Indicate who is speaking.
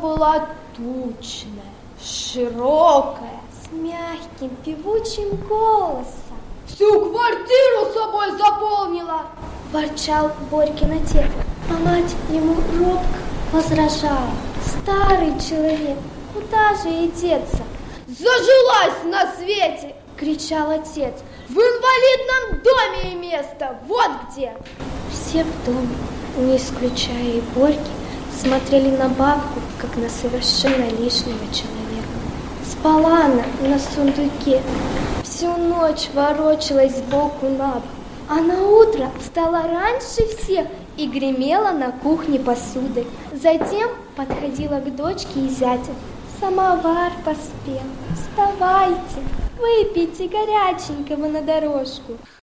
Speaker 1: была тучная, широкая, с мягким певучим голосом.
Speaker 2: Всю квартиру собой заполнила,
Speaker 1: ворчал Борькин отец, а мать ему робко возражала. Старый человек, куда же ей деться?
Speaker 2: Зажилась на свете,
Speaker 1: кричал отец.
Speaker 2: В инвалидном доме и место, вот где.
Speaker 1: Все в доме, не исключая и Борьки, смотрели на бабку, как на совершенно лишнего человека. Спала она на сундуке, всю ночь ворочалась сбоку на бок, а на утро встала раньше всех и гремела на кухне посудой. Затем подходила к дочке и зятю. Самовар поспел, вставайте, выпейте горяченького на дорожку.